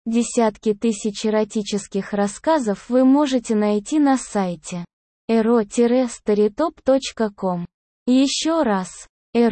Десятки тысяч эротических рассказов вы можете найти на сайте ero-storytop.com. Еще раз,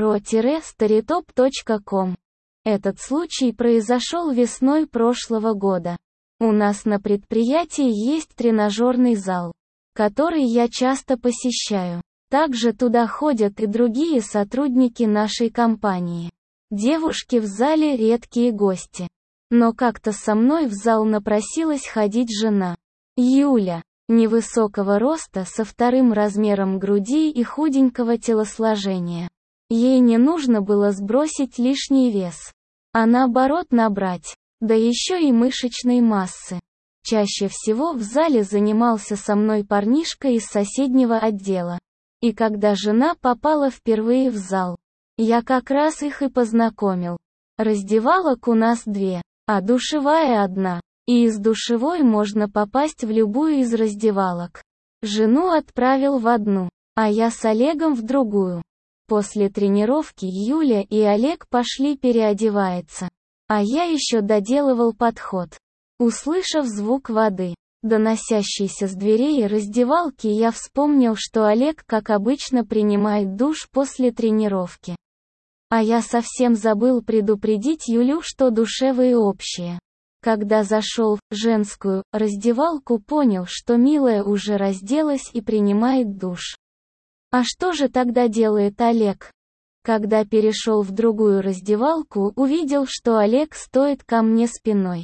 ero-storytop.com. Этот случай произошел весной прошлого года. У нас на предприятии есть тренажерный зал, который я часто посещаю. Также туда ходят и другие сотрудники нашей компании. Девушки в зале редкие гости. Но как-то со мной в зал напросилась ходить жена. Юля, невысокого роста со вторым размером груди и худенького телосложения. Ей не нужно было сбросить лишний вес, а наоборот набрать, да еще и мышечной массы. Чаще всего в зале занимался со мной парнишка из соседнего отдела. И когда жена попала впервые в зал, я как раз их и познакомил. Раздевалок у нас 2, а душевая 1, и из душевой можно попасть в любую из раздевалок. Жену отправил в одну, а я с Олегом в другую. После тренировки Юля и Олег пошли переодеваться, а я еще доделывал подход. Услышав звук воды, доносящийся с дверей раздевалки, я вспомнил, что Олег, как обычно, принимает душ после тренировки. А я совсем забыл предупредить Юлю, что душевые общие. Когда зашел в женскую раздевалку, понял, что милая уже разделась и принимает душ. А что же тогда делает Олег? Когда перешел в другую раздевалку, увидел, что Олег стоит ко мне спиной.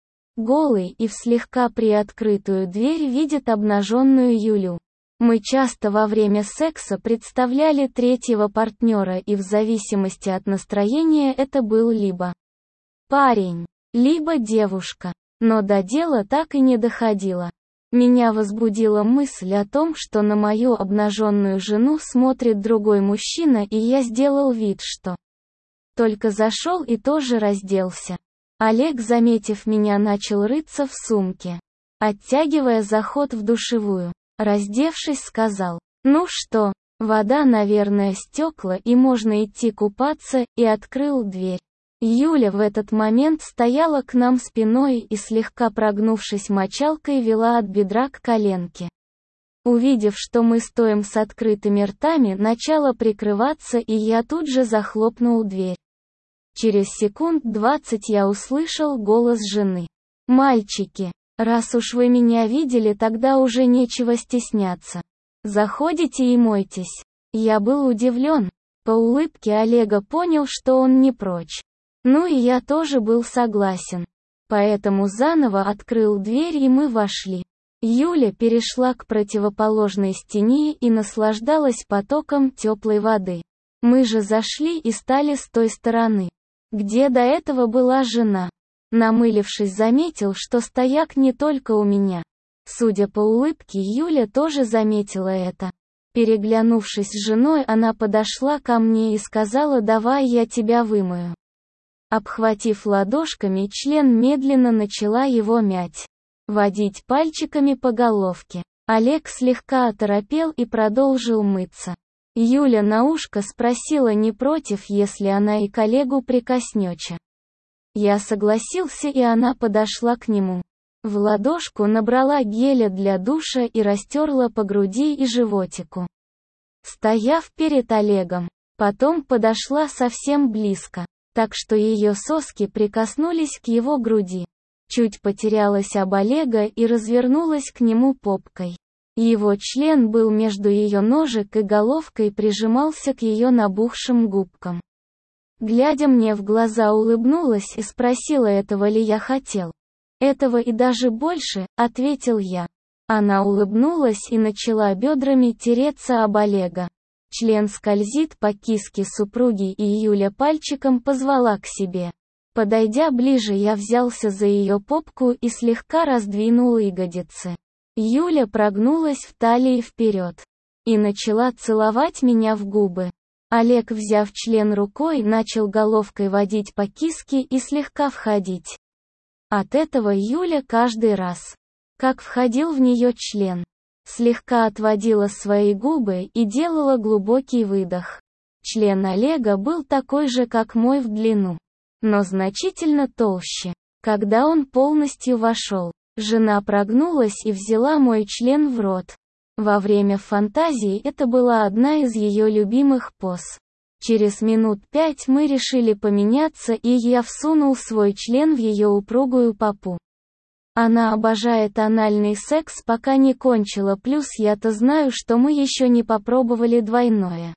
Голый и в слегка приоткрытую дверь видит обнаженную Юлю. Мы часто во время секса представляли третьего партнера, и в зависимости от настроения это был либо парень, либо девушка. Но до дела так и не доходило. Меня возбудила мысль о том, что на мою обнаженную жену смотрит другой мужчина, и я сделал вид, что только зашел и тоже разделся. Олег, заметив меня, начал рыться в сумке, оттягивая заход в душевую. Раздевшись, сказал: «Ну что, вода, наверное, стекла и можно идти купаться», и открыл дверь. Юля в этот момент стояла к нам спиной и, слегка прогнувшись мочалкой, вела от бедра к коленке. Увидев, что мы стоим с открытыми ртами, начала прикрываться, и я тут же захлопнул дверь. Через секунд 20 я услышал голос жены: «Мальчики, раз уж вы меня видели, тогда уже нечего стесняться. Заходите и мойтесь». Я был удивлен. По улыбке Олега понял, что он не прочь. Ну и я тоже был согласен. Поэтому заново открыл дверь, и мы вошли. Юля перешла к противоположной стене и наслаждалась потоком теплой воды. Мы же зашли и стали с той стороны, где до этого была жена. Намылившись, заметил, что стояк не только у меня. Судя по улыбке, Юля тоже заметила это. Переглянувшись с женой, она подошла ко мне и сказала: «Давай я тебя вымою». Обхватив ладошками член, медленно начала его мять, водить пальчиками по головке. Олег слегка оторопел и продолжил мыться. Юля на ушко спросила, не против, если она и коллегу прикоснется. Я согласился, и она подошла к нему. В ладошку набрала геля для душа и растерла по груди и животику, стояв перед Олегом. Потом подошла совсем близко, так что ее соски прикоснулись к его груди. Чуть потерялась об Олега и развернулась к нему попкой. Его член был между ее ножек и головкой прижимался к ее набухшим губкам. Глядя мне в глаза, улыбнулась и спросила, этого ли я хотел. «Этого и даже больше», — ответил я. Она улыбнулась и начала бедрами тереться об Олега. Член скользит по киске супруги, и Юля пальчиком позвала к себе. Подойдя ближе, я взялся за ее попку и слегка раздвинул ягодицы. Юля прогнулась в талии вперед и начала целовать меня в губы. Олег, взяв член рукой, начал головкой водить по киске и слегка входить. От этого Юля каждый раз, как входил в нее член, слегка отводила свои губы и делала глубокий выдох. Член Олега был такой же, как мой в длину, но значительно толще. Когда он полностью вошел, жена прогнулась и взяла мой член в рот. Во время фантазии это была одна из ее любимых поз. Через минут 5 мы решили поменяться, и я всунул свой член в ее упругую попу. Она обожает анальный секс, пока не кончила, плюс я-то знаю, что мы еще не попробовали двойное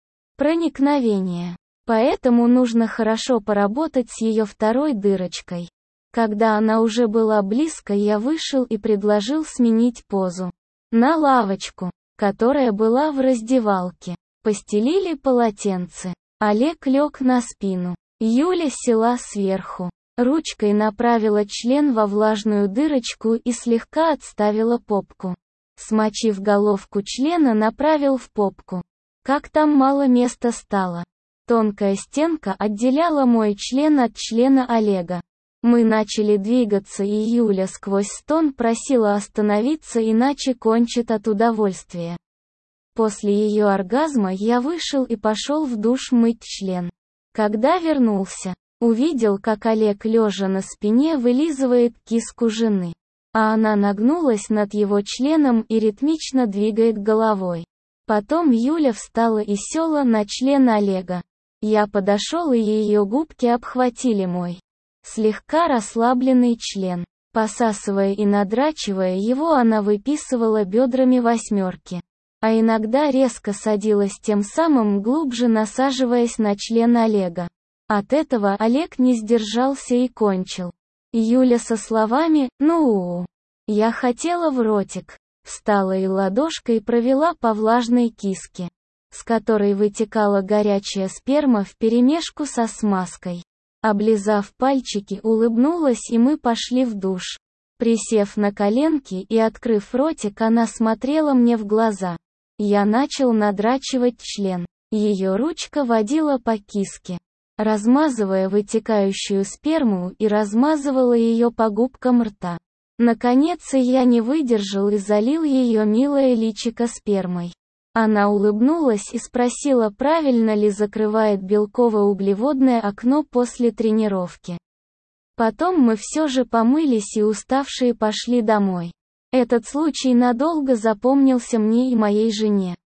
проникновение. Поэтому нужно хорошо поработать с ее второй дырочкой. Когда она уже была близко, я вышел и предложил сменить позу. На лавочку, которая была в раздевалке. Постелили полотенце. Олег лег на спину. Юля села сверху. Ручкой направила член во влажную дырочку и слегка отставила попку. Смочив головку члена, направил в попку. Как там мало места стало. Тонкая стенка отделяла мой член от члена Олега. Мы начали двигаться, и Юля сквозь стон просила остановиться, иначе кончит от удовольствия. После ее оргазма я вышел и пошел в душ мыть член. Когда вернулся, увидел, как Олег лежа на спине вылизывает киску жены. А она нагнулась над его членом и ритмично двигает головой. Потом Юля встала и села на член Олега. Я подошел, и ее губки обхватили мой слегка расслабленный член. Посасывая и надрачивая его, она выписывала бедрами восьмерки. А иногда резко садилась, тем самым глубже насаживаясь на член Олега. От этого Олег не сдержался и кончил. Юля со словами «Ну, я хотела в ротик», встала и ладошкой провела по влажной киске, с которой вытекала горячая сперма вперемешку со смазкой. Облизав пальчики, улыбнулась, и мы пошли в душ. Присев на коленки и открыв ротик, она смотрела мне в глаза. Я начал надрачивать член. Ее ручка водила по киске, размазывая вытекающую сперму, и размазывала ее по губкам рта. Наконец я не выдержал и залил ее милое личико спермой. Она улыбнулась и спросила, правильно ли закрывает белково-углеводное окно после тренировки. Потом мы все же помылись и уставшие пошли домой. Этот случай надолго запомнился мне и моей жене.